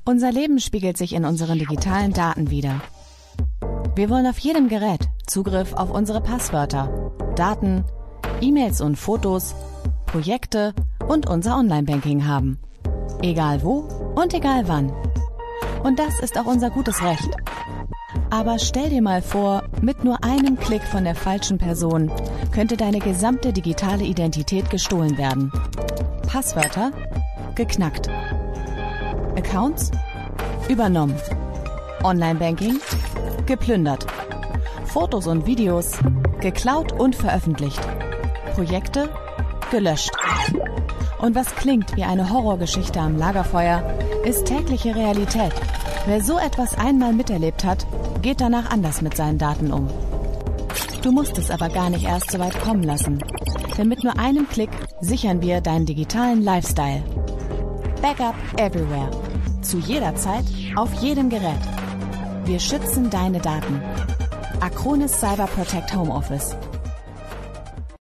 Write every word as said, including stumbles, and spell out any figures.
Unser Leben spiegelt sich in unseren digitalen Daten wider. Wir wollen auf jedem Gerät Zugriff auf unsere Passwörter, Daten, E-Mails und Fotos, Projekte und unser Online-Banking haben. Egal wo und egal wann. Und das ist auch unser gutes Recht. Aber stell dir mal vor, mit nur einem Klick von der falschen Person könnte deine gesamte digitale Identität gestohlen werden. Passwörter? Geknackt. Accounts? Übernommen. Online-Banking? Geplündert. Fotos und Videos? Geklaut und veröffentlicht. Projekte? Gelöscht. Und was klingt wie eine Horrorgeschichte am Lagerfeuer, ist tägliche Realität. Wer so etwas einmal miterlebt hat, geht danach anders mit seinen Daten um. Du musst es aber gar nicht erst so weit kommen lassen. Denn mit nur einem Klick sichern wir deinen digitalen Lifestyle. Backup everywhere. Zu jeder Zeit, auf jedem Gerät. Wir schützen deine Daten. Acronis Cyber Protect Home Office.